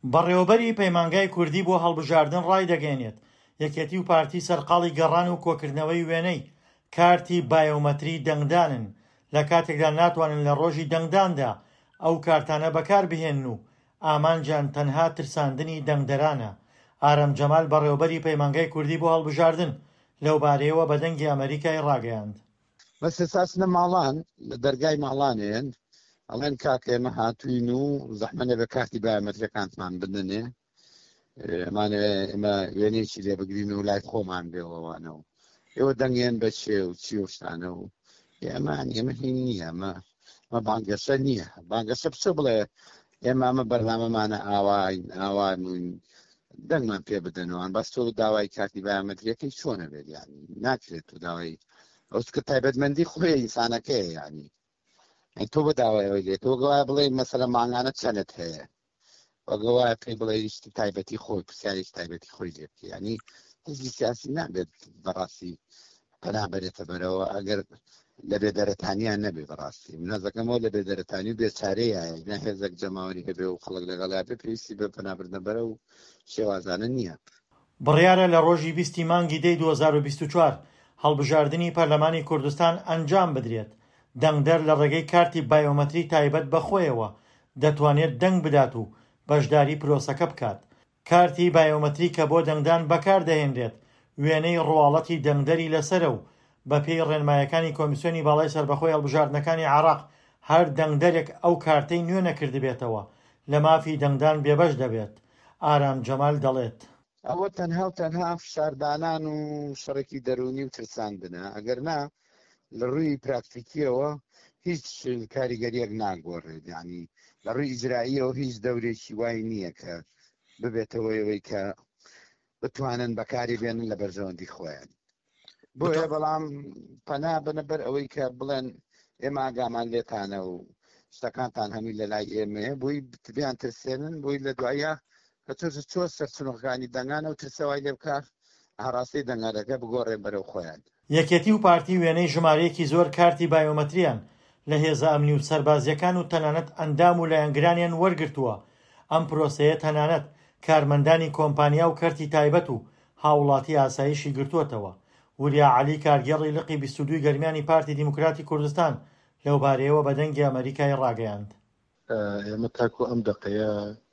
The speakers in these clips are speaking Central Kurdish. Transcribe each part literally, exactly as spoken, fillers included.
بەڕێوەبەری پەیمانگای کوردی بۆ هەڵبژاردن ڕایدەگەێنێت یەکێتی و پارتی سەرقاڵی گەڕان و کۆکردنەوەی وێنەی کارتی بایۆمەتری دەنگدانن لە کاتێکدا ناتوانن لە ڕۆژی دەنگداندا ئەو کارتانە بەکاربهێنن و ئامانجیان تەنها ترساندنی دەنگدەرانە. ئارەم جەمال بەڕێوەبەری پەیمانگای کوردی بۆ هەڵبژاردن لەو بارەیەوە بە دەنگی ئەمریکای ڕاگەیاند. بەس ئێساسنە ماڵان لە دەرگای ماڵانێن ئەڵێن کاکە ئێمە هاتوین و زەحمەنە بە کارتی بایۆمەتریەکانتمان بدنێ ئەمانەوێ ئێمە وێنەیەکی لێ بگرین و لای خۆمان بێەوەوانەوە ئێوە دەنگێن بە چێ و چی و شتانە و ئێمان ئێمە هین نییە ئەمە ئەمە بانگەسە نییە بانگەسە بچە بڵێ ئێمە ئەمە بەرنامەمانە ئاواین ئاوانوین دەنگمان پێ بدەنەوەن بەس تۆ داوای کارتی بایۆمەتریەکەی چۆنە بێت یانی ناکرێت تو داوای ئەوکە تایبەتمەندی خۆی ئینسانەکەی یانی تۆ بە داوایەوەی لێت تۆ گەوایە بڵێ مەسەلە ماڵانە چەنت هەیە وەگەوایە پێی بڵێ ویستی تایبەتی خۆی پرسیارێکی تایبەتی خۆی لێ بکەی یانی حزبی سیاسی نابێت بەڕاستی پەنا بەرێتە بەرەوە ئەگەر لە بێدەرەتانیان نەبێ بەڕاستی منازەکەمەوە لە بێدەرەتانی و بێچارەیە نە هێزێک جەماوەری هەبێ و خەڵک لەگەڵا بێ پێویستی بە پەنابردنە بەرە و شێوازانە نییە. بڕیارە لە ڕۆژی بیستی مانگی دەی دوو هەزار و بیست و چوار هەڵبژاردننی پەرلەمانی کوردستان ئەنجام بدرێت. دەنگدەر لە ڕێگەی کارتی بایۆمەتری تایبەت بەخۆیەوە دەتوانێت دەنگ بدات و بەشداری پرۆسەکە بکات. کارتی بایۆمەتری کە بۆ دەنگدان بەکاردەهێنرێت وێنەی ڕواڵەتی دەنگدەری لەسەرە و بە پێی ڕێنمایەکانی کۆمیسیۆنی باڵای سەربەخۆی هەڵبژاردنەکانی عێراق هەر دەنگدەرێک ئەو کارتەی نوێ نەکردبێتەوە لە مافی دەنگدان بێبەش دەبێت. ئارام جەمال دەڵێت ئەوە تەنها و تەنها فشاردانان و شەڕێکی دەرونی و ترساندنە ئەگەر نا لە ڕووی پراکتیکیەوە هیچ کاریگەریەک ناگۆڕێت یعنی لە ڕووی ئیجرائیەوە هیچ دەورێکی وای نییە کە ببێتەوەیەوەی کە بتوانن بەکاری بێنن لە بەرژەوەندی خۆیان بۆیە بەڵام پەنا بنەبەر ئەوەی کە بڵێن ئێمە ئاگامان لێتانە و شتەکانتان هەمووی لە لای ئێمەیە بۆی بتبیان ترسێنن بۆی لە دوایە کە تۆ چۆ سەرچنۆکانی دەنگانە و ترسەوای لێ بکات هەڕاستی دەنگەرەکە بگۆڕێ بەرەو خۆیان. یەکێتی و پارتی وێنەی ژمارەیەکی زۆر کارتی بایۆمەتریان لە هێزە ئەمنی و سەربازیەکان و تەنانەت ئەندام و لایەنگرانیان وەرگرتووە. ئەم پرۆسەیە تەنانەت کارمەندانی کۆمپانیا و کەرتی تایبەت و هاوڵاتی ئاسایشی گرتووەتەوە. وریا عەلی کارگێڕی لقی بیست و دوو گەرمیانی پارتی دیموکراتی کوردستان لەو بارەیەوە بە دەنگی ئەمریکای ڕاگەیاند. ئێمە تاکو ئەم دقەیە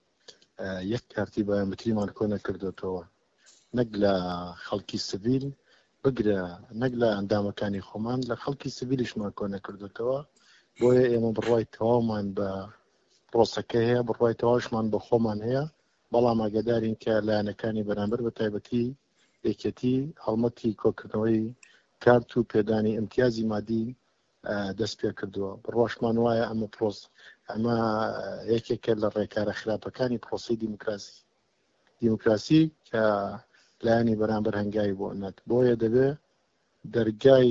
یەک کارتی بایۆمەتریمان کۆ نەکردوێتەوە نەک لە خەڵکی سڤیل بگرە نەک لە ئەندامەکانی خۆمان لە خەڵکی سڤیلیشمان کۆ نەکردوێتەوە بۆیە ئێمە بڕوای تەواومان بە پرۆسەکە هەیە بڕوای تەواوشمان بە خۆمان هەیە بەڵام ئاگادارین کە لایەنەکانی بەرامبەر بە تایبەتی یەکێتی هەڵمەتی کۆکردنەوەی کارت و پێدانی ئیمتیازی مادی دەست پێ کردووە بڕواشمان وایە ئەمە پرۆس ئەمە یەکێکە لە ڕێکارە خراپەکانی پرۆسی دیموکراسی دیموکراسی کە لایەنی بەرامبەر هەنگاوی بۆ نەت بۆیە دەبێ دەرگای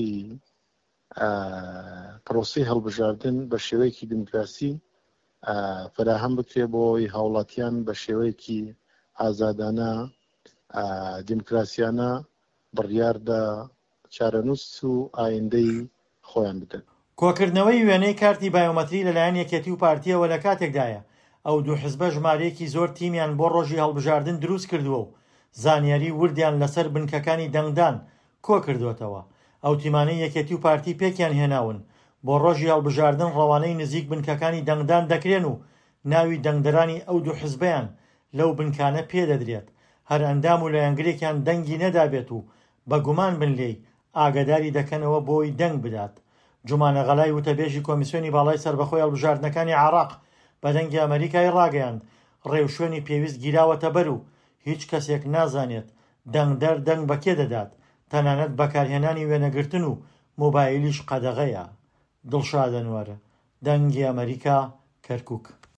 پرۆسی هەڵبژاردن بە شێوەیەکی دیموکراسی فراهەم بکرێ بۆی هاوڵاتیان بە شێوەیەکی ئازادانە دیموکراسیانە بڕیاردا چارەنووس و ئایندەی خۆیان بدەن. کۆکردنەوەی وێنەی کارتی بایۆمەتری لەلایەن یەکێتی و پارتیەوە لە کاتێکدایە ئەو دوو حزبە ژمارەیەکی زۆر تیمیان بۆ ڕۆژی هەڵبژاردن دروست کردووە و زانیاری وردیان لەسەر بنکەکانی دەنگدان کۆ کردوێتەوە. ئەو تیمانەی یەکێتی و پارتی پێکیان هێناون بۆ ڕۆژی هەڵبژاردن ڕەوانەی نزیک بنکەکانی دەنگدان دەکرێن و ناوی دەنگدەرانی ئەو دوو حزبیان لەو بنکانە پێدەدرێت. هەر ئەندام و لایەنگرێکیان دەنگی نەدابێت و بە گومان بن لێی ئاگاداری دەکەنەوە بۆی دەنگ بدات. جومانە غەلای وتەبێژی کۆمیسیۆنی باڵای سەربەخۆی هەڵبژاردنەکانی عێراق بە دەنگی ئەمریکای ڕاگەیاند ڕێوشوێنی پێویست گیراوەتە بەر و هیچ کەسێک نازانێت دەنگدەر دەنگ بە کێ دەدات تەنانەت بەکارهێنانی وێنەگرتن و مۆبایلیش قەدەغەیە. دڵشاد ئەنوەر، دەنگی ئەمریکا، کەرکووک.